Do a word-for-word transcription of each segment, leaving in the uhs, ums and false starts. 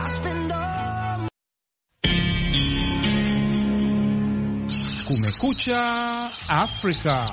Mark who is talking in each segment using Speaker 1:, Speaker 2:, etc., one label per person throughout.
Speaker 1: Kumekucha Afrika.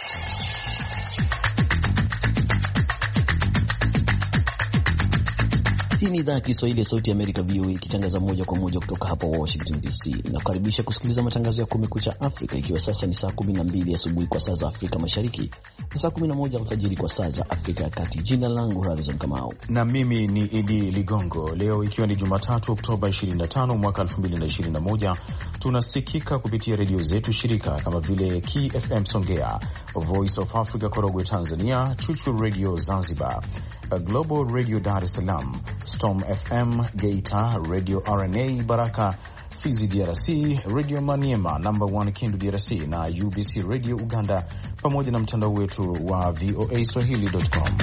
Speaker 2: Hii ni idhaa ya Kiswahili ya Sauti ya Amerika, V O A, ikitangaza moja kwa moja kutoka hapa Washington D C. Na kukaribisha kusikiliza matangazo ya Kumekucha Afrika, ikiwa sasa ni saa kumi na mbili asubuhi kwa saa za Afrika Mashariki na saa kumi na moja alfajiri kwa saa za Afrika ya Kati. Jina langu Harrison Kamau
Speaker 3: na mimi ni Idi Ligongo. Leo ikiwa ni Jumatatu, Oktoba ishirini na tano mwaka elfu mbili na ishirini na moja, tunasikika kupitia redio zetu shirika kama vile K F M Songea, Voice of Africa Korogwe Tanzania, Chuchu Radio Zanzibar, Global Radio Dar es Salaam, Storm F M Geita, Radio R N A Baraka Fizi D R C, Radio Maniema number one Kindu D R C na U B C Radio Uganda, pamoja na mtandao wetu wa V O A Swahili dot com.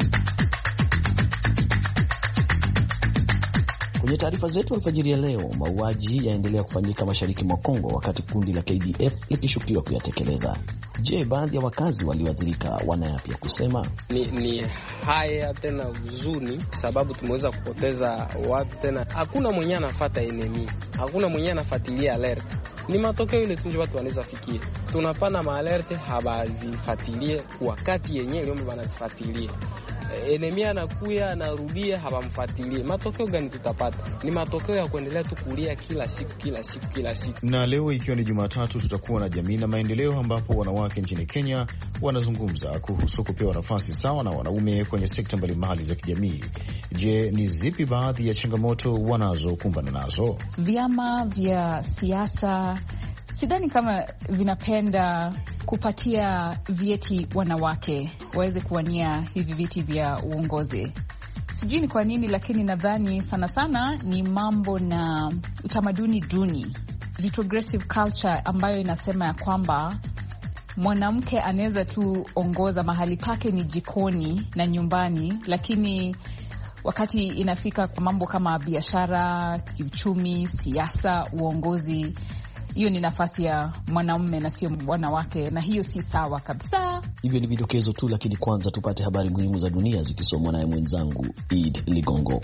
Speaker 2: Kwenye taarifa zetu alfajiri ya leo, mauaji yaendelea kufanyika mashariki mwa Kongo wakati kundi la K D F likishukiwa kuyatekeleza. Je, baadhi ya wakazi walioathirika wana yapi ya kusema?
Speaker 4: Ni, ni haya tena huzuni, sababu tumeweza kupoteza watu tena. Hakuna mwenye anafuata enemy, hakuna mwenye anafuatilia alert. Ni matokeo ile tunje watu wanaweza fikia. Tunapana ma alert habazifuatilie wakati yenyewe leo wanazifuatilia. Enemy anakuya anarudia habamfuatilie. Matokeo gani tutapata? Ni matokeo ya kuendelea tu kulia kila siku kila siku kila siku.
Speaker 3: Na leo ikiwa ni Jumatatu, tutakuwa na jamii na maendeleo, ambapo wanawake nchini Kenya wanazungumza kuhusu kupewa nafasi sawa na wanaume kwenye sekta mbalimbali za kijamii. Je, ni zipi baadhi ya changamoto wanazokumbana nazo?
Speaker 5: Vyama vya siasa sidhani kama vinapenda kupatia vyeti wanawake waweze kuwania hivi viti vya uongozi. Sijui ni kwa nini, lakini nadhani sana sana ni mambo na utamaduni duni, retrogressive culture, ambayo inasema ya kwamba mwanamke anaweza tu ongoza mahali pake ni jikoni na nyumbani, lakini wakati inafika kwa mambo kama biashara, kiuchumi, siasa, uongozi, hiyo ni nafasi ya mwanaume na sio wanawake, na hiyo si sawa kabisa.
Speaker 2: Hivyo ni vidokezo tu, lakini kwanza tupate habari muhimu za dunia zikisomwa naye mwenzangu Id Ligongo.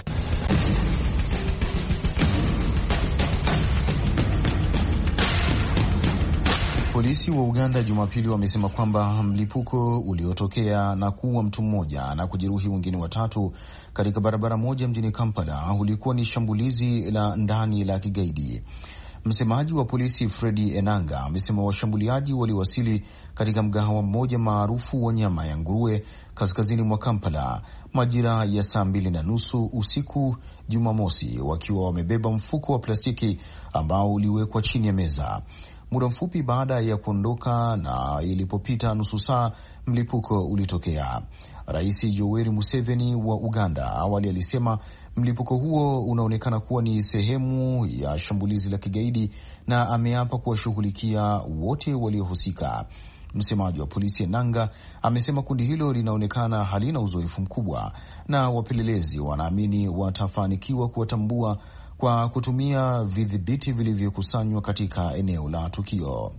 Speaker 3: Polisi wa Uganda Jumapili wamesema kwamba mlipuko uliotokea na kuua mtu mmoja na kujeruhi wengine watatu katika barabara moja mjini Kampala ulikuwa ni shambulizi la ndani la kigaidi. Msemaji wa polisi Fredi Enanga amesema washambuliaji waliwasili katika mgahawa mmoja maarufu wa nyama ya nguruwe kaskazini mwa Kampala majira ya saa mbili na nusu usiku Jumamosi, wakiwa wamebeba mfuko wa plastiki ambao uliwekwa chini ya meza. Muda mfupi baada ya kuondoka na ilipopita nusu saa, mlipuko ulitokea. Rais Yoweri Museveni wa Uganda awali alisema mlipuko huo unaonekana kuwa ni sehemu ya shambulizi la kigaidi na ameapa kuwashughulikia wote waliohusika. Msemaji wa polisi Enanga amesema kundi hilo linaonekana halina uzoefu mkubwa na wapelelezi wanaamini watafanikiwa kuwatambua kwa kutumia vidhibiti vilivyokusanywa katika eneo la tukio.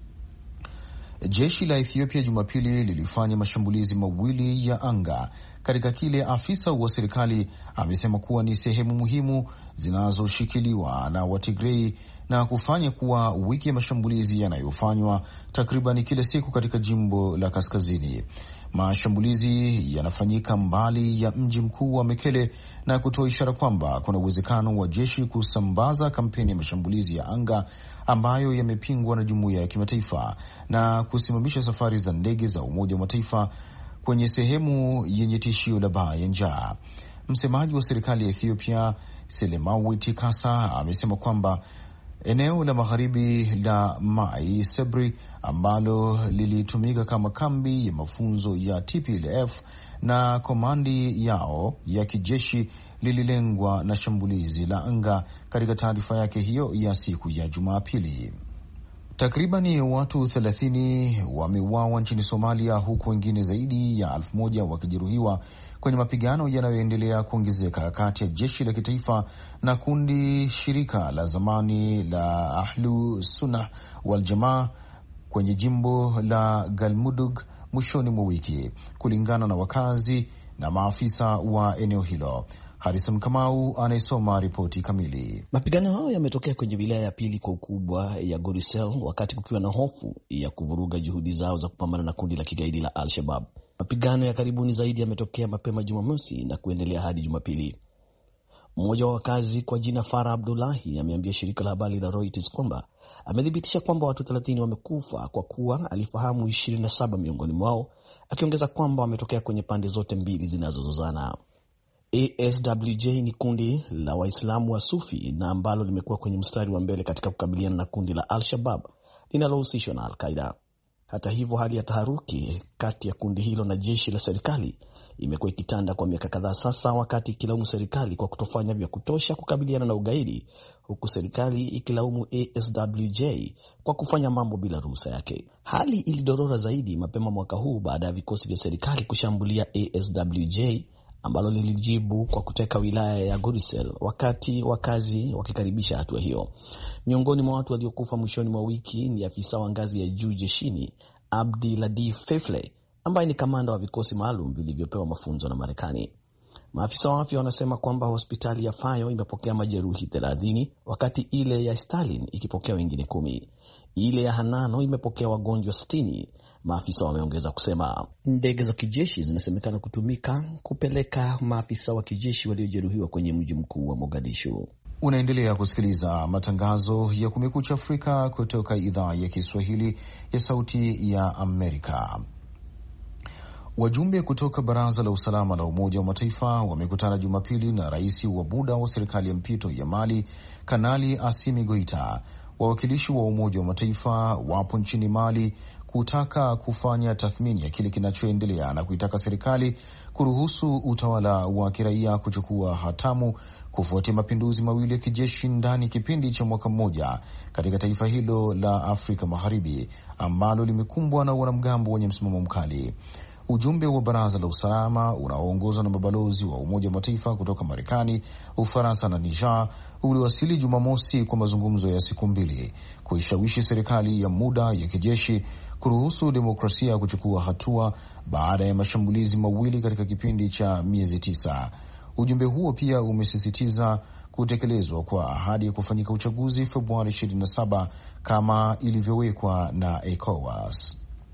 Speaker 3: Jeshi la Ethiopia Jumapili lilifanya mashambulizi mawili ya anga katika kile afisa wa serikali amesema kuwa ni sehemu muhimu zinazoshikiliwa na Watigrei na kufanya kuwa wiki ya mashambulizi yanayofanywa takriban kila siku katika jimbo la kaskazini. Mashambulizi yanafanyika mbali ya mji mkuu wa Mekele na kutoa ishara kwamba kuna uwezekano wa jeshi kusambaza kampeni ya mashambulizi ya anga ambayo yamepingwa na jumuiya ya kimataifa na kusimamisha safari za ndege za Umoja wa Mataifa kwenye sehemu yenye tishio la baa ya njaa. Msemaji wa serikali ya Ethiopia Selemawit Kasa amesema kwamba eneo la magharibi la Mai Sebri ambalo lilitumika kama kambi ya mafunzo ya T P L F na komandi yao ya kijeshi lililengwa na shambulizi la anga katika taarifa yake hiyo ya siku ya Jumapili. Takribani watu thelathini wameuawa nchini Somalia, huku wengine zaidi ya elfu moja wakijeruhiwa kwenye mapigano yanayoendelea kuongezeka kati ya jeshi la kitaifa na kundi shirika la zamani la Ahlu Sunnah wal Jamaa kwenye jimbo la Galmudug mwishoni mwa wiki, kulingana na wakazi na maafisa wa eneo hilo. Harrison Kamau anayesoma ripoti kamili.
Speaker 2: Mapigano hayo yametokea kwenye wilaya ya pili kwa ukubwa ya Gorisel, wakati kukiwa na hofu ya kuvuruga juhudi zao za kupambana na kundi la kigaidi la Al-Shabaab. Mapigano ya karibuni zaidi yametokea mapema Jumamosi na kuendelea hadi Jumapili. Mmoja wa wakazi kwa jina Farah Abdullahi ameambia shirika la habari la Reuters kwamba amethibitisha kwamba watu thelathini wamekufa kwa kuwa alifahamu ishirini na saba miongoni mwao, akiongeza kwamba wametokea kwenye pande zote mbili zinazozozana. A S W J ni kundi la Waislamu wa Sufi na ambalo limekuwa kwenye mstari wa mbele katika kukabiliana na kundi la Al-Shabaab linalohusishwa na Al-Qaeda. Hata hivyo, hali ya taharuki kati ya kundi hilo na jeshi la serikali imekuwa ikitanda kwa miaka kadhaa sasa, wakati ikilaumu serikali kwa kutofanya vya kutosha kukabiliana na ugaidi, huku serikali ikilaumu A S W J kwa kufanya mambo bila ruhusa yake. Hali ilidorora zaidi mapema mwaka huu baada ya vikosi vya serikali kushambulia A S W J ambalo lilijibu kwa kuteka wilaya ya Gorisel, wakati wakazi wakikaribisha hatua hiyo. Miongoni mwa watu waliokufa mwishoni mwa wiki ni afisa wa ngazi ya juu jeshini Abdi Latif Fefle, ambaye ni kamanda wa vikosi maalum vilivyopewa mafunzo na Marekani. Maafisa wa afya wanasema kwamba hospitali ya Fayo imepokea majeruhi thelathini, wakati ile ya Stalin ikipokea wengine kumi. Ile ya Hanano imepokea wagonjwa sitini. Maafisa wameongeza kusema ndege za kijeshi zinasemekana kutumika kupeleka maafisa wa kijeshi waliojeruhiwa kwenye mji mkuu wa Mogadishu.
Speaker 3: Unaendelea kusikiliza matangazo ya Kumekucha Afrika kutoka idhaa ya Kiswahili ya Sauti ya Amerika. Wajumbe kutoka Baraza la Usalama la Umoja wa Mataifa wamekutana Jumapili na rais wa muda wa serikali ya mpito ya Mali, Kanali Assimi Goita. Wawakilishi wa Umoja wa Mataifa wapo nchini Mali kutaka kufanya tathmini ya kile kinachoendelea na kuitaka serikali kuruhusu utawala wa kiraia kuchukua hatamu kufuatia mapinduzi mawili ya kijeshi ndani kipindi cha mwaka mmoja katika taifa hilo la Afrika Magharibi ambalo limekumbwa na wanamgambo wenye msimamo mkali. Ujumbe wa Baraza la Usalama unaoongozwa na mabalozi wa Umoja wa Mataifa kutoka Marekani, Ufaransa na Niger uliwasili Jumamosi kwa mazungumzo ya siku mbili kuishawishi serikali ya muda ya kijeshi kuruhusu demokrasia kuchukua hatua baada ya mashambulizi mawili katika kipindi cha miezi tisa. Ujumbe huo pia umesisitiza kutekelezwa kwa ahadi ya kufanyika uchaguzi Februari ishirini na saba kama ilivyowekwa na ECOWAS.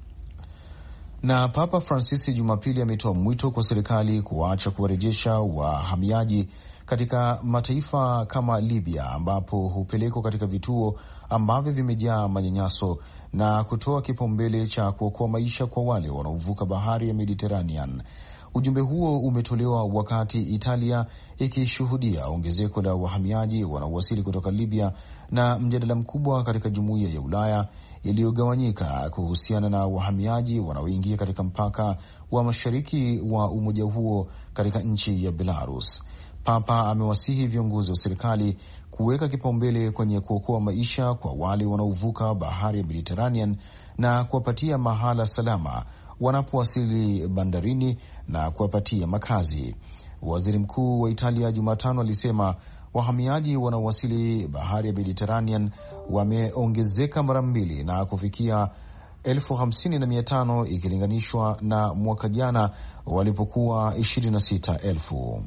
Speaker 3: Na Papa Francis Jumapili ametoa mwito kwa serikali kuacha kuwarejesha wahamiaji katika mataifa kama Libya ambapo hupelekwa katika vituo ambavyo vimejaa manyanyaso na kutoa kipaumbele cha kuokoa maisha kwa wale wanaovuka bahari ya Mediterranean. Ujumbe huo umetolewa wakati Italia ikishuhudia ongezeko la wahamiaji wanaowasili kutoka Libya na mjadala mkubwa katika jumuiya ya Ulaya iliyogawanyika kuhusiana na wahamiaji wanaoingia katika mpaka wa mashariki wa umoja huo katika nchi ya Belarus. Papa amewasihi viongozi wa serikali kuweka kipaumbele kwenye kuokoa maisha kwa wale wanaovuka bahari ya Mediterranean na kuwapatia mahala salama wanapowasili bandarini na kuwapatia makazi. Waziri Mkuu wa Italia Jumatano alisema wahamiaji wanaowasili bahari ya Mediterranean wameongezeka mara mbili na kufikia elfu hamsini na mia tano ikilinganishwa na mwaka jana walipokuwa ishirini na sita elfu.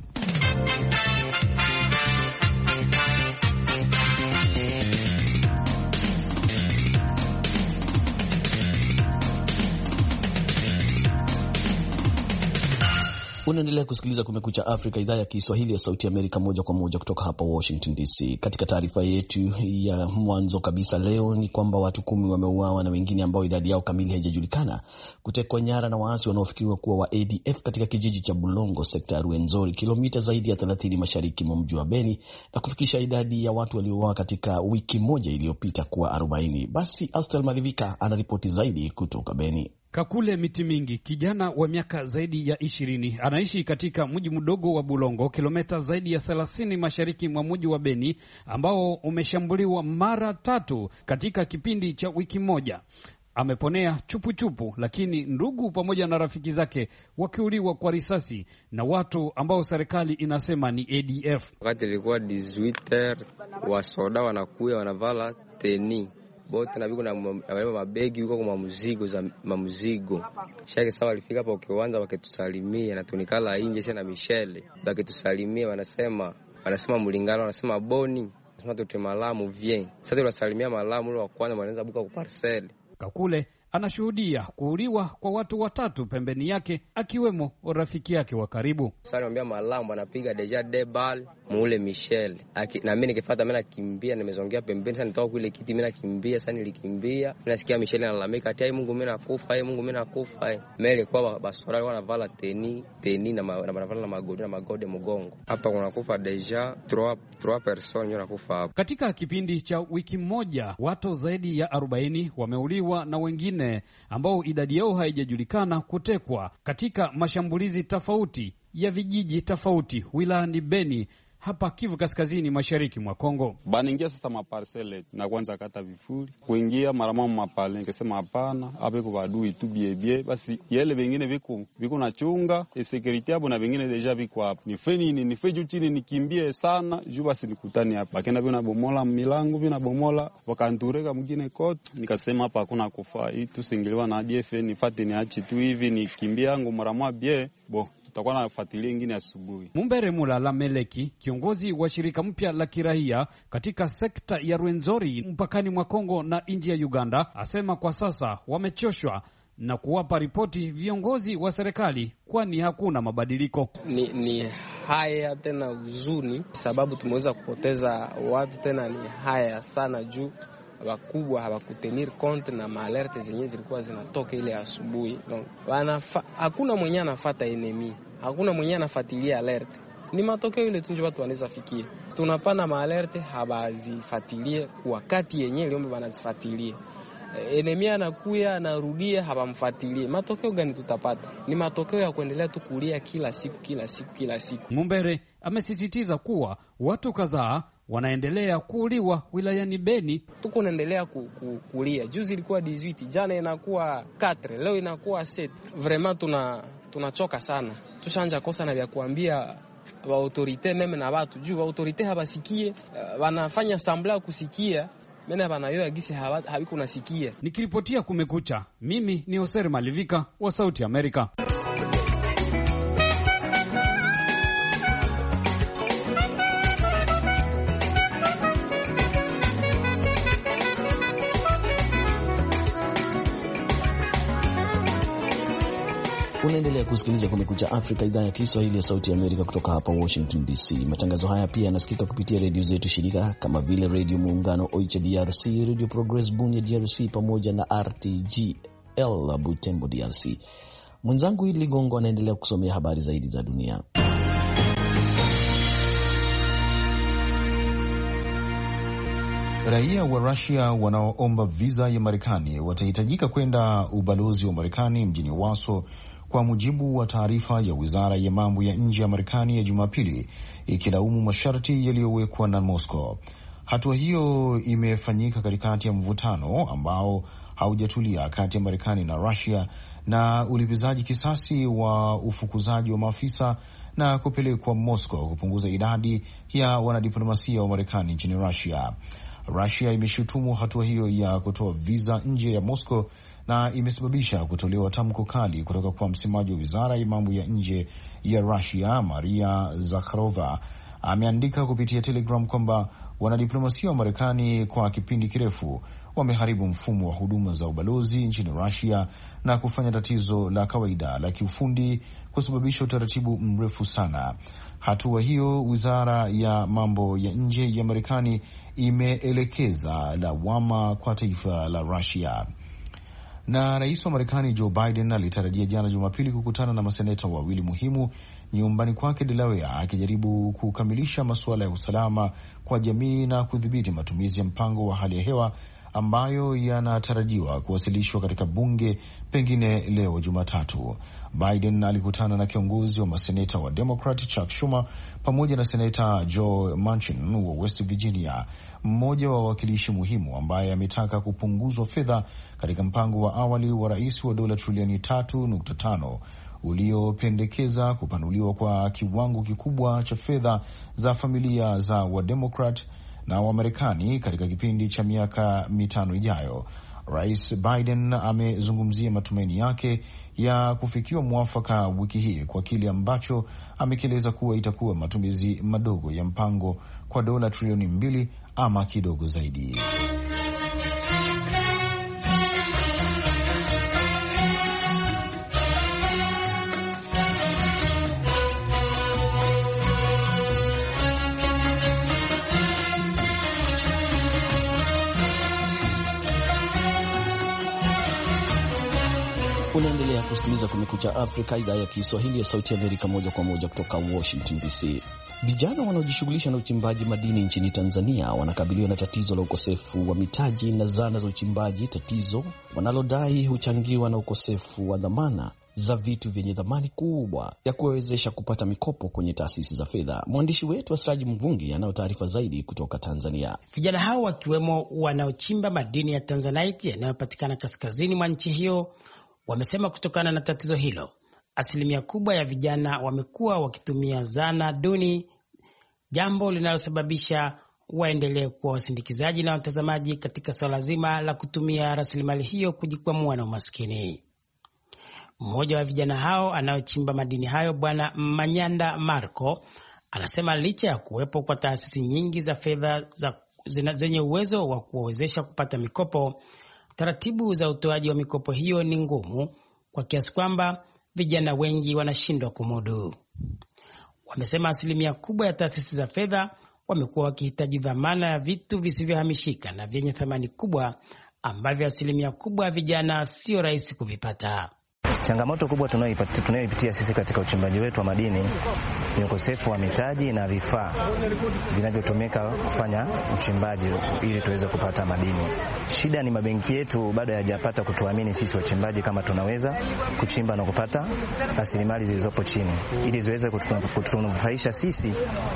Speaker 2: Unaendelea kusikiliza Kumekucha Afrika, idhaa ya Kiswahili ya Sauti Amerika, moja kwa moja kutoka hapa Washington D C. Katika taarifa yetu ya mwanzo kabisa leo ni kwamba watu kumi wameuawa na wengine ambao idadi yao kamili haijajulikana kutekwa nyara na waasi wanaofikiriwa kuwa wa A D F katika kijiji cha Bulongo, sekta ya Ruenzori, kilomita zaidi ya thelathini mashariki mwa mji wa Beni, na kufikisha idadi ya watu waliouawa katika wiki moja iliyopita kuwa arobaini. Basi Astel Malivika anaripoti zaidi kutoka Beni.
Speaker 1: Kakule Miti Mingi, kijana wa miaka zaidi ya ishirini, anaishi katika mji mdogo wa Bulongo, kilomita zaidi ya thelathini mashariki mwa mji wa Beni, ambao umeshambuliwa mara tatu katika kipindi cha wiki moja. Ameponea chupu chupu, lakini ndugu pamoja na rafiki zake wakiuliwa kwa risasi na watu ambao serikali inasema ni A D F.
Speaker 4: Wakati ilikuwa dix-huit heures, wasoda wanakuya wanavala teni bote na biko na mabegi biko kwa mzigo za mzigo. Shaka sawa walifika hapa ukianza wakitusalimia na tunikala nje sana Michelle. Wakitusalimia wanasema wanasema mlingano wanasema boni. Wanasema tuti malamu vien. Sasa tunasalimia malamu ule wa kwanza wanaanza buka kwa parcel.
Speaker 1: Kakule anashuhudia kuuliwa kwa watu watatu pembeni yake akiwemo rafiki yake wa karibu.
Speaker 4: Sasa niambia malamu anapiga deja debal mule Michelle. Aki, na mimi nikifuata mimi nakimbia nimezongea pembeni sana nitoka kule kiti mimi nakimbia sana nilikimbia. Nasikia Michelle analalamika ati Mungu mimi nakufa, ai Mungu mimi nakufa. Ai mele kwa basora wanavala teni, teni na wanavala na magodi na magode mgongo. Hapa kuna kufa deja trois trois personnes wanakufa hapa.
Speaker 1: Katika kipindi cha wiki moja watu zaidi ya arobaini wameuliwa na wengine ambao idadi yao haijajulikana kutekwa katika mashambulizi tofauti ya vijiji tofauti wilayani Beni hapa Kivu Kaskazini mashariki mwa Kongo.
Speaker 6: Banaingia sasa maparcele na kwanza kata vifuri kuingia mara mama mapale nikasema hapana hapa iko badui tu biebie basi yale wengine viko viko na chunga e security hapo na wengine deja viko hapo ni feni ni nifeju chini nikimbie sana juu basi nikutani hapa bakenda bina bomola milango bina bomola wakantureka mwingine kote nikasema hapa hakuna kufa hii tusingiliwa na D F nifate niache tu hivi nikimbia yangu mara moja bie bo tutakuwa na fuatilia nyingine asubuhi.
Speaker 1: Mumbere Mulala Meleki, kiongozi wa shirika mpya la kiraia katika sekta ya Rwenzori mpakani mwa Kongo na nchi ya Uganda, asema kwa sasa wamechoshwa na kuwapa ripoti viongozi wa serikali kwani hakuna mabadiliko.
Speaker 4: Ni, ni haya tena uzuni sababu tumeweza kupoteza watu tena ni haya sana juu wakubwa hawakutenir compte na maalerte zenye zilikuwa zinatoka ile asubuhi. No. Hakuna mwenye anafuata enemy. Hakuna mwenye anafuatilia alert. Ni matokeo ile tunje watu wanaweza fikia. Tunapana maalerte habazifuatilie kwa wakati yenyewe liombe wanazifuatilia. Enemy anakuya anarudia habamfuatilie. Matokeo gani tutapata? Ni matokeo ya kuendelea tu kulia kila siku kila siku kila siku.
Speaker 1: Mumbere amesisitiza kuwa watu kadhaa wanaendelea kuuliwa wilayani Beni.
Speaker 4: Tuko naendelea ku, ku, kulia. Juzi ilikuwa dix-huit, jana inakuwa nne, leo inakuwa sita. Vraiment tuna tunachoka sana. Tushanja kosa na vya kuambia wa autorite meme na watu juu wa autorite habasikie wanafanya sambla kusikia mena banayoa gisi hawiko nasikia.
Speaker 1: Nikiripotia Kumekucha, mimi ni Hoser Malivika wa Sauti Amerika.
Speaker 2: Unaendelea kusikiliza Kumekucha Afrika, idhaa ya Kiswahili ya Sauti ya Amerika kutoka hapa Washington D C. Matangazo haya pia yanasikika kupitia redio zetu shirika kama vile Redio Muungano Oicha D R C, Radio Progress Bunia D R C pamoja na R T G L Butembo D R C. Mwenzangu Idi Ligongo anaendelea kusomea habari zaidi za dunia.
Speaker 3: Raia wa Russia wanaoomba visa ya Marekani watahitajika kwenda ubalozi wa Marekani mjini Warsaw, kwa mujibu wa taarifa ya wizara ya mambo ya nje ya Marekani ya Jumapili, ikilaumu masharti yaliyowekwa na Moscow. Hatua hiyo imefanyika katikati ya mvutano ambao haujatulia kati ya Marekani na Russia na ulipizaji kisasi wa ufukuzaji wa maafisa na kupelekwa Moscow kupunguza idadi ya wanadiplomasia wa Marekani nchini Russia. Russia imeshutumu hatua hiyo ya kutoa visa nje ya Moscow na imesababisha kutolewa tamko kali kutoka kwa msemaji wa wizara ya mambo ya nje ya Russia, Maria Zakharova. Ameandika kupitia Telegram kwamba wanadiplomasia wa Marekani kwa kipindi kirefu wameharibu mfumo wa huduma za ubalozi nchini Russia na kufanya tatizo la kawaida la kiufundi kusababisha utaratibu mrefu sana. Hatua hiyo, wizara ya mambo ya nje ya Marekani imeelekeza lawama kwa taifa la Russia. Na rais wa Marekani Joe Biden alitarajia jana Jumapili kukutana na maseneta wawili muhimu nyumbani kwake Delaware, akijaribu kukamilisha masuala ya usalama kwa jamii na kudhibiti matumizi ya mpango wa hali ya hewa ambayo yanatarajiwa kuwasilishwa katika bunge pengine leo Jumatatu. Biden alikutana na kiongozi wa maseneta wa Democrat Chuck Schumer pamoja na seneta Joe Manchin wa West Virginia, mmoja wa wawakilishi muhimu ambaye ametaka kupunguzwa fedha katika mpango wa awali wa rais wa dola trilioni tatu nukta tano uliopendekeza kupanuliwa kwa kiwango kikubwa cha fedha za familia za Wademokrat na Wamarekani katika kipindi cha miaka mitano ijayo. Rais Biden amezungumzia matumaini yake ya kufikiwa mwafaka wiki hii kwa kile ambacho amekieleza kuwa itakuwa matumizi madogo ya mpango kwa dola trilioni mbili ama kidogo zaidi.
Speaker 2: Unaendelea kusikiliza Kumekucha Afrika, idhaa ya Kiswahili ya Sauti Amerika, moja kwa moja kutoka Washington D C. Vijana wanaojishughulisha na uchimbaji madini nchini Tanzania wanakabiliwa na tatizo la ukosefu wa mitaji na zana za uchimbaji, tatizo wanalodai huchangiwa na ukosefu wa dhamana za vitu vyenye dhamani kubwa ya kuwawezesha kupata mikopo kwenye taasisi za fedha. Mwandishi wetu Asraji Mvungi anayo taarifa zaidi kutoka Tanzania.
Speaker 7: Vijana hao wakiwemo wanaochimba madini ya Tanzanite yanayopatikana kaskazini mwa nchi hiyo wamesema kutokana na tatizo hilo, asilimia kubwa ya vijana wamekuwa wakitumia zana duni, jambo linalosababisha waendelee kuwa wasindikizaji na watazamaji katika swala zima la kutumia rasilimali hiyo kujikwamua na umaskini. Mmoja wa vijana hao anayochimba madini hayo, Bwana Manyanda Marco, anasema licha ya kuwepo kwa taasisi nyingi za fedha zenye uwezo wa kuwawezesha kupata mikopo, taratibu za utoaji wa mikopo hiyo ni ngumu kwa kiasi kwamba vijana wengi wanashindwa kumudu. Wamesema asilimia kubwa ya taasisi za fedha wamekuwa wakihitaji dhamana ya vitu visivyohamishika na vyenye thamani kubwa ambavyo asilimia kubwa ya vijana sio rahisi kuvipata.
Speaker 8: Changamoto kubwa tunayoipitia sisi katika uchimbaji wetu wa madini ni ukosefu wa mitaji na vifaa vinavyotumika kufanya uchimbaji ili tuweze kupata madini. Shida ni mabenki yetu bado hayajapata kutuamini sisi wachimbaji kama tunaweza kuchimba na kupata rasilimali zilizopo chini ili ziweze kutunufaisha sisi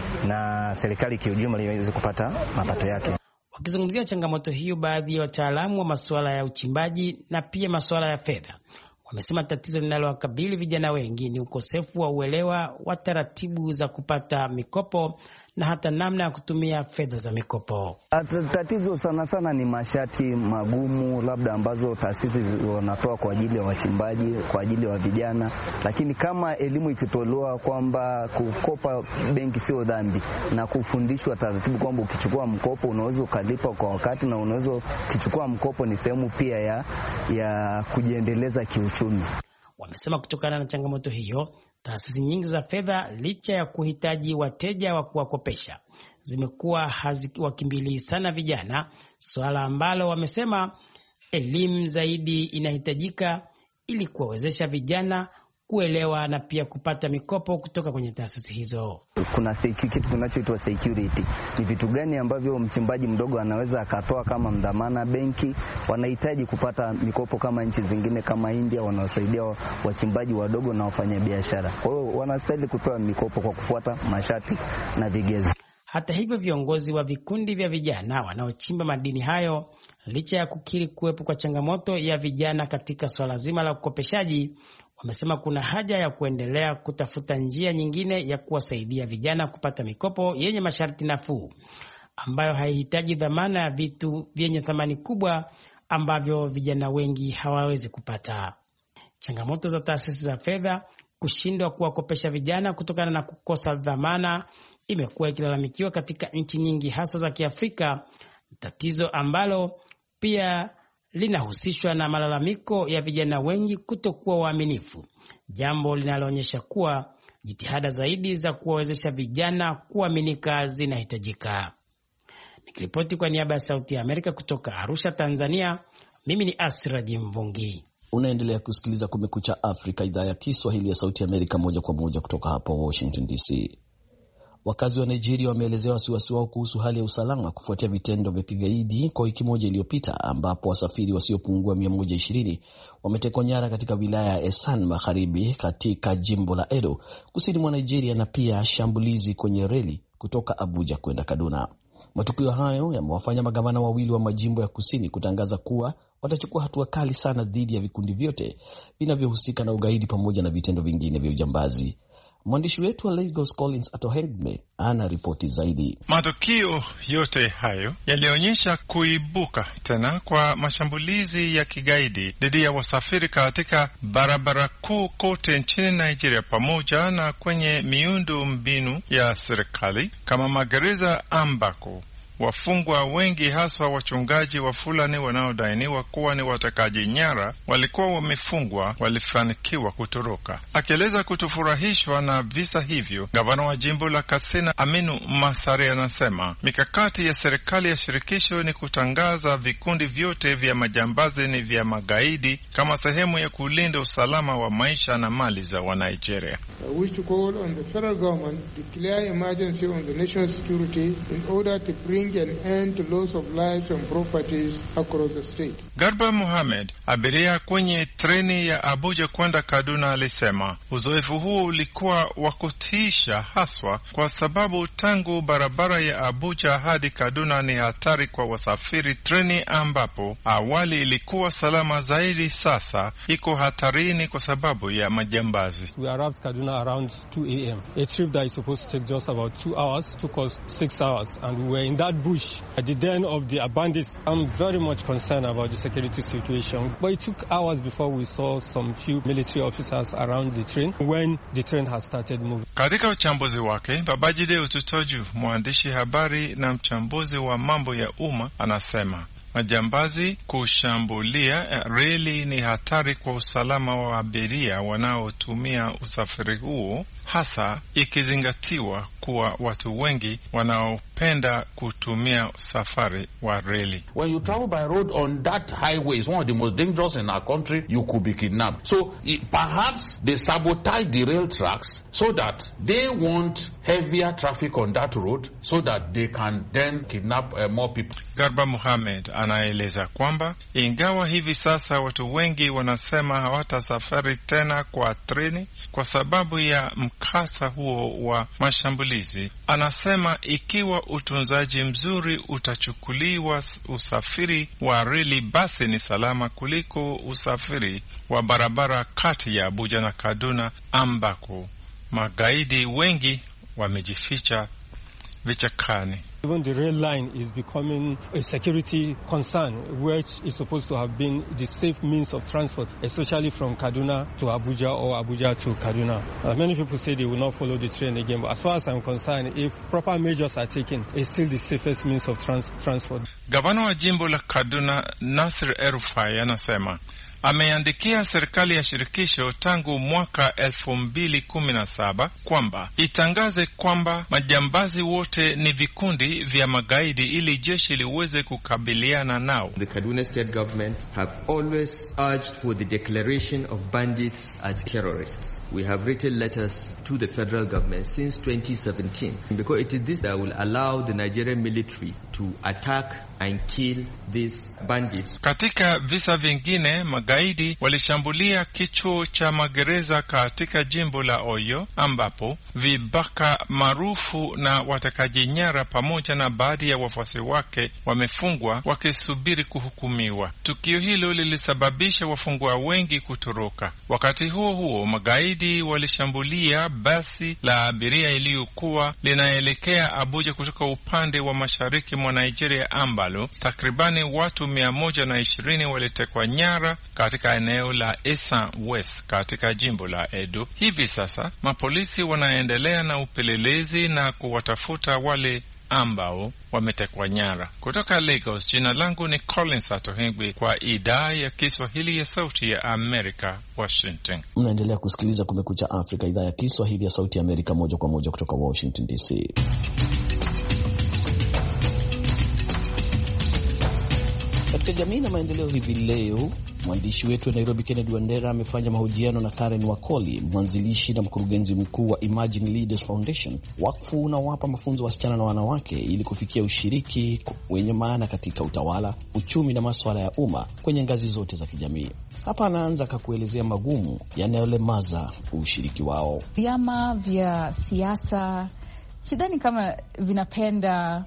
Speaker 8: na serikali kiujumla iweze kupata mapato yake.
Speaker 7: Wakizungumzia changamoto hiyo, baadhi ya wataalamu wa masuala ya uchimbaji na pia masuala ya fedha wamesema tatizo linalowakabili vijana wengi ni ukosefu wa uelewa wa taratibu za kupata mikopo na hata namna ya kutumia fedha za mikopo.
Speaker 9: Tatizo sana sana ni masharti magumu labda ambazo taasisi wanatoa kwa ajili ya wachimbaji, kwa ajili ya vijana. Lakini kama elimu ikitolewa kwamba kukopa benki sio dhambi na kufundishwa taratibu kwamba ukichukua mkopo unaweza ukalipa kwa wakati na unaweza ukichukua mkopo ni sehemu pia ya, ya kujiendeleza kiuchumi.
Speaker 7: Wamesema kutokana na changamoto hiyo, taasisi nyingi za fedha licha ya kuhitaji wateja wa kuwakopesha zimekuwa haziwakimbilii sana vijana, swala ambalo wamesema elimu zaidi inahitajika ili kuwawezesha vijana kuelewa na pia kupata mikopo kutoka kwenye taasisi hizo.
Speaker 9: Kuna kitu kinachoitwa security. Ni vitu gani ambavyo mchimbaji mdogo anaweza akatoa kama mdhamana benki? Wanahitaji kupata mikopo kama nchi zingine kama India wanaosaidia wachimbaji wadogo na wafanyabiashara. Kwa hiyo wanastahili kupewa mikopo kwa kufuata masharti na vigezo.
Speaker 7: Hata hivyo, viongozi wa vikundi vya vijana wanaochimba madini hayo, licha ya kukiri kuwepo kwa changamoto ya vijana katika swala zima la ukopeshaji, wamesema kuna haja ya kuendelea kutafuta njia nyingine ya kuwasaidia vijana kupata mikopo yenye masharti nafuu ambayo haihitaji dhamana ya vitu vyenye thamani kubwa ambavyo vijana wengi hawawezi kupata. Changamoto za taasisi za fedha kushindwa kuwakopesha vijana kutokana na kukosa dhamana imekuwa ikilalamikiwa katika nchi nyingi hasa za Kiafrika, tatizo ambalo pia linahusishwa na malalamiko ya vijana wengi kutokuwa waaminifu, jambo linaloonyesha kuwa jitihada zaidi za kuwawezesha vijana kuaminika zinahitajika. Nikiripoti kwa niaba ya Sauti ya Amerika kutoka Arusha, Tanzania, mimi ni Asraji Mvungi.
Speaker 2: Unaendelea kusikiliza Kumekucha Afrika, idhaa ya Kiswahili ya Sauti ya Amerika, moja kwa moja kutoka hapa Washington D C. Wakazi wa Nigeria wameelezea wasiwasi wao kuhusu hali ya usalama kufuatia vitendo vya kigaidi kwa wiki moja iliyopita, ambapo wasafiri wasiopungua mia moja ishirini wametekwa nyara katika wilaya ya Esan Magharibi katika jimbo la Edo, kusini mwa Nigeria, na pia shambulizi kwenye reli kutoka Abuja kwenda Kaduna. Matukio hayo yamewafanya magavana wawili wa majimbo ya kusini kutangaza kuwa watachukua hatua kali sana dhidi ya vikundi vyote vinavyohusika na ugaidi pamoja na vitendo vingine vya ujambazi. Mwandishi wetu wa Lagos Collins Atohengme ana ripoti zaidi.
Speaker 10: Matukio yote hayo yalionyesha kuibuka tena kwa mashambulizi ya kigaidi dhidi ya wasafiri katika barabara kuu kote nchini Nigeria, pamoja na kwenye miundo mbinu ya serikali kama magereza ambako wafungwa wengi haswa wachungaji wa Fulani wanaodainiwa kuwa ni watekaji nyara walikuwa wamefungwa walifanikiwa kutoroka. Akieleza kutofurahishwa na visa hivyo, gavana wa jimbo la Katsina Aminu Masari anasema mikakati ya serikali ya shirikisho ni kutangaza vikundi vyote vya majambazi ni vya magaidi kama sehemu ya kulinda usalama wa maisha na mali za wa Nigeria.
Speaker 11: I wish to call on the federal government to declare emergency on the nation's security in order to bring an end to loss of lives and properties across the state.
Speaker 10: Garba Mohamed, abiria kwenye treni ya Abuja kwenda Kaduna, alisema uzoefu huo ulikuwa wa kutisha haswa kwa sababu tangu barabara ya Abuja hadi Kaduna ni hatari kwa wasafiri. Treni ambapo awali ilikuwa salama zaidi sasa iko hatarini kwa sababu ya majambazi.
Speaker 12: We arrived Kaduna around two a m A trip that is supposed to take just about two hours took us six hours, and we were in that bush at the den of the bandits. I'm very much concerned about the security situation, but it took hours before we saw some few military officers around the train when the train has started moving.
Speaker 10: Katika uchambuzi wake, Babajide Ututoju, mwandishi habari na mchambuzi wa mambo ya umma, anasema majambazi kushambulia reli ni hatari kwa usalama wa abiria wanaotumia usafiri huo, hasa ikizingatiwa kuwa watu wengi wanaopenda kutumia safari wa reli.
Speaker 13: When you travel by road on that highway, it's one of the most dangerous in our country, you could be kidnapped. So it, perhaps they sabotage the rail tracks so that they want heavier traffic on that road so that they can then kidnap uh, more people.
Speaker 10: Garba Mohamed anaeleza kwamba ingawa hivi sasa watu wengi wanasema hawatasafiri tena kwa treni kwa sababu ya mkasa huo wa mashambulizi, anasema ikiwa utunzaji mzuri utachukuliwa, usafiri wa reli basi ni salama kuliko usafiri wa barabara kati ya Abuja na Kaduna ambako magaidi wengi wamejificha vichakani.
Speaker 12: Even the rail line is becoming a security concern, which is supposed to have been the safe means of transport, especially from Kaduna to Abuja or Abuja to Kaduna. Uh, many people say they will not follow the train again, but as far as I'm concerned, if proper measures are taken, it's still the safest means of trans transport.
Speaker 10: Gavana wa jimbo la Kaduna Nasir El-Rufai anasema ameandikia serikali ya shirikisho tangu mwaka elfu mbili kumi na saba kwamba itangaze kwamba majambazi wote ni vikundi vya magaidi ili jeshi liweze kukabiliana nao.
Speaker 14: The Kaduna State government have always urged for the declaration of bandits as terrorists. We have written letters to the federal government since twenty seventeen because it is this that will allow the Nigerian military to attack and kill these bandits.
Speaker 10: Katika visa vingine, magaidi walishambulia kichuo cha magereza katika jimbo la Oyo ambapo vibaka maarufu na watekaji nyara pamoja na baadhi ya wafuasi wake wamefungwa wakisubiri kuhukumiwa. Tukio hilo lilisababisha wafungwa wengi kutoroka. Wakati huo huo, magaidi walishambulia basi la abiria iliyokuwa linaelekea Abuja kutoka upande wa mashariki mwa Nigeria ambalo takribani watu mia moja na ishirini walitekwa nyara katika eneo la Esan West katika jimbo la Edo. Hivi sasa mapolisi wanaendelea na upelelezi na kuwatafuta wale ambao wametekwa nyara. Kutoka Lagos, jina langu ni Collins Atohengwi kwa idhaa ya Kiswahili ya Sauti ya Amerika, Washington.
Speaker 2: Mnaendelea kusikiliza Kumekucha Afrika, idhaa ya Kiswahili ya Sauti ya Amerika, moja kwa moja kutoka Washington D C. Katika jamii na maendeleo hivi leo, mwandishi wetu wa Nairobi Kennedy Wandera amefanya mahojiano na Karen Wakoli, mwanzilishi na mkurugenzi mkuu wa Imagine Leaders Foundation, wakfu unaowapa mafunzo wasichana na wanawake ili kufikia ushiriki wenye maana katika utawala, uchumi na masuala ya umma kwenye ngazi zote za kijamii. Hapa anaanza kakuelezea magumu yanayolemaza ushiriki wao.
Speaker 5: Vyama vya siasa sidhani kama vinapenda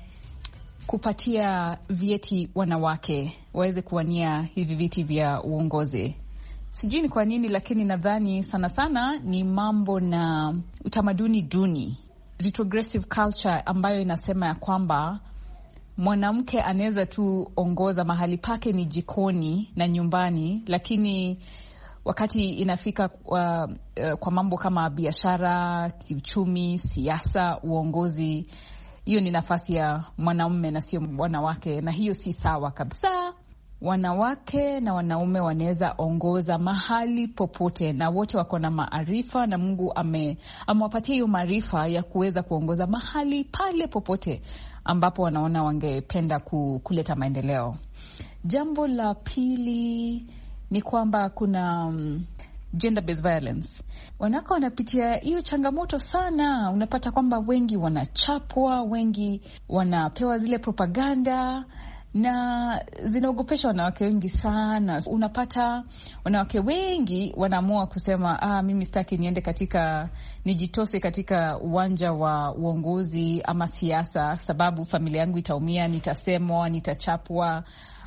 Speaker 5: kupatia vieti wanawake waweze kuwania hivi viti vya uongozi. Sijui ni kwa nini, lakini nadhani sana sana ni mambo na utamaduni duni, retrogressive culture, ambayo inasema ya kwamba mwanamke anaweza tu ongoza mahali pake ni jikoni na nyumbani, lakini wakati inafika uh, uh, kwa mambo kama biashara, kiuchumi, siasa, uongozi, hiyo ni nafasi ya mwanaume na sio wanawake, na hiyo si sawa kabisa. Wanawake na wanaume wanaweza ongoza mahali popote, na wote wako na maarifa, na Mungu ame amewapatia hiyo maarifa ya kuweza kuongoza mahali pale popote ambapo wanaona wangependa ku, kuleta maendeleo. Jambo la pili ni kwamba kuna um, gender based violence. Wanawake wanapitia hiyo changamoto sana. Unapata kwamba wengi wanachapwa, wengi wanapewa zile propaganda, na zinaogopesha wanawake wengi sana. Unapata wanawake wengi wanaamua kusema, ah, mimi sitaki niende katika, nijitose katika uwanja wa uongozi ama siasa, sababu familia yangu itaumia, nitasemwa, nitachapwa,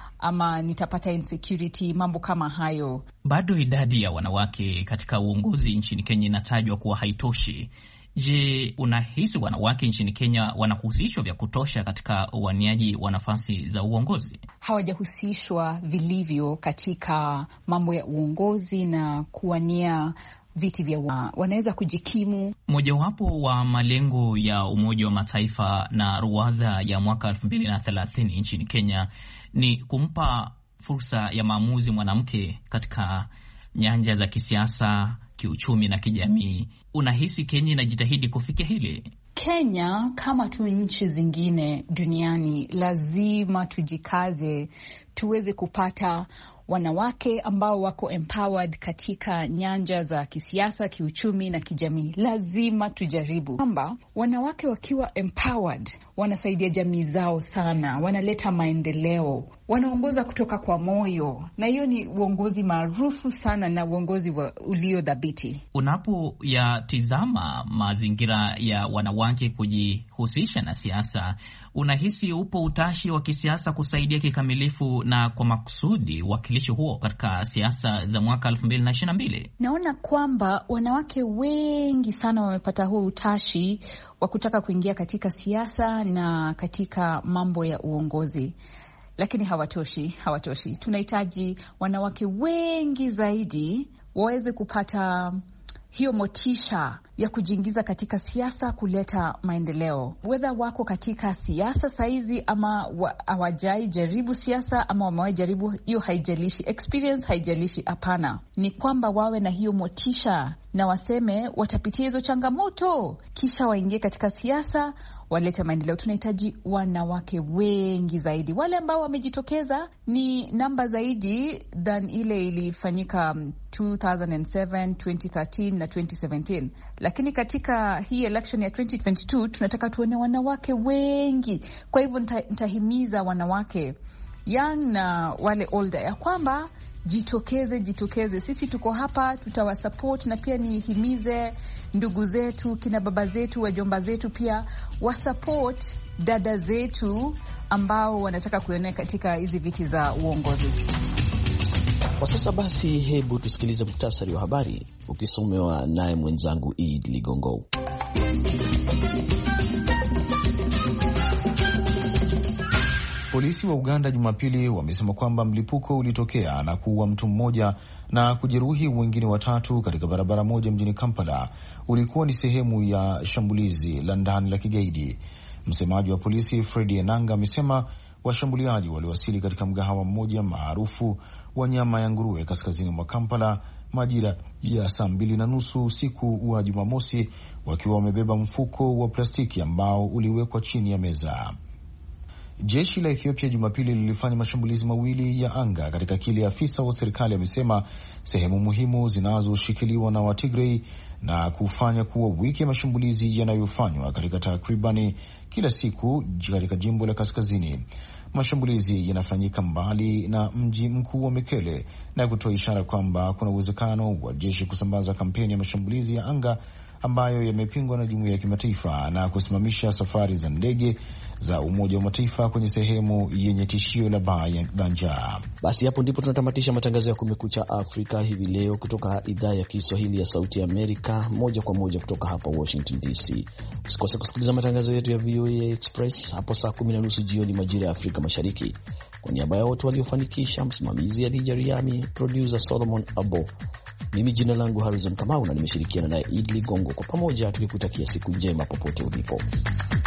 Speaker 5: ama nitapata insecurity, mambo kama hayo.
Speaker 15: Bado idadi ya wanawake katika uongozi nchini Kenya inatajwa kuwa haitoshi. Je, unahisi wanawake nchini Kenya wanahusishwa vya kutosha katika uwaniaji wa nafasi za uongozi?
Speaker 5: Hawajahusishwa vilivyo katika mambo ya uongozi na kuwania viti vya wa. Wanaweza kujikimu.
Speaker 15: Mojawapo wa malengo ya Umoja wa Mataifa na ruwaza ya mwaka elfu mbili na thelathini nchini Kenya ni kumpa fursa ya maamuzi mwanamke katika nyanja za kisiasa, kiuchumi na kijamii. Unahisi Kenya inajitahidi kufikia hili?
Speaker 5: Kenya kama tu nchi zingine duniani lazima tujikaze tuweze kupata wanawake ambao wako empowered katika nyanja za kisiasa, kiuchumi na kijamii. Lazima tujaribu kwamba wanawake wakiwa empowered wanasaidia jamii zao sana, wanaleta maendeleo, wanaongoza kutoka kwa moyo, na hiyo ni uongozi maarufu sana na uongozi ulio dhabiti.
Speaker 15: Unapoyatizama mazingira ya wanawake kujihusisha na siasa, unahisi upo utashi wa kisiasa kusaidia kikamilifu na kwa makusudi wakilishi huo katika siasa za mwaka elfu mbili na ishirini na mbili?
Speaker 5: Naona kwamba wanawake wengi sana wamepata huo utashi wa kutaka kuingia katika siasa na katika mambo ya uongozi, lakini hawatoshi, hawatoshi. Tunahitaji wanawake wengi zaidi waweze kupata hiyo motisha ya kujiingiza katika siasa, kuleta maendeleo. Whether wako katika siasa saizi ama hawajai jaribu siasa ama wamewahi jaribu, hiyo haijalishi. Experience haijalishi, hapana. Ni kwamba wawe na hiyo motisha na waseme watapitia hizo changamoto, kisha waingie katika siasa, walete maendeleo. Tunahitaji wanawake wengi zaidi. Wale ambao wamejitokeza ni namba zaidi than ile ilifanyika two thousand seven, twenty thirteen na twenty seventeen. Lakini katika hii election ya twenty twenty-two tunataka tuone wanawake wengi. Kwa hivyo nitahimiza wanawake young na wale older ya kwamba jitokeze, jitokeze. Sisi tuko hapa, tutawasupport, na pia nihimize ndugu zetu, kina baba zetu, wajomba zetu pia wasupport dada zetu ambao wanataka kuonea katika hizi viti za uongozi.
Speaker 2: Kwa sasa basi, hebu tusikilize muhtasari wa habari ukisomewa naye mwenzangu Eid Ligongo.
Speaker 3: Polisi wa Uganda Jumapili wamesema kwamba mlipuko ulitokea na kuua mtu mmoja na kujeruhi wengine watatu katika barabara moja mjini Kampala. Ulikuwa ni sehemu ya shambulizi la ndani la kigaidi. Msemaji wa polisi Fred Enanga amesema washambuliaji waliwasili katika mgahawa mmoja maarufu wa nyama ya nguruwe kaskazini mwa Kampala majira ya saa mbili na nusu usiku wa Jumamosi, wakiwa wamebeba mfuko wa plastiki ambao uliwekwa chini ya meza. Jeshi la Ethiopia Jumapili lilifanya mashambulizi mawili ya anga katika kile afisa wa serikali amesema sehemu muhimu zinazoshikiliwa na Watigray, na kufanya kuwa wiki ya mashambulizi yanayofanywa katika takribani kila siku katika jimbo la kaskazini. Mashambulizi yanafanyika mbali na mji mkuu wa Mekele na kutoa ishara kwamba kuna uwezekano wa jeshi kusambaza kampeni ya mashambulizi ya anga ambayo yamepingwa na jumuiya ya kimataifa na kusimamisha safari za ndege za Umoja wa Mataifa kwenye sehemu yenye tishio la baa la njaa.
Speaker 2: Basi hapo ndipo tunatamatisha matangazo ya Kumekucha Afrika hivi leo kutoka idhaa ya Kiswahili ya Sauti ya Amerika, moja kwa moja kutoka hapa Washington D C. Usikose kusikiliza matangazo yetu ya V O A Express hapo saa kumi na nusu jioni majira ya Afrika Mashariki. Kwa niaba ya wote waliofanikisha, msimamizi Adija Riami, producer Solomon Abo, mimi jina langu Harrison Kamau na nimeshirikiana naye Idli Gongo, kwa pamoja tukikutakia siku njema popote ulipo.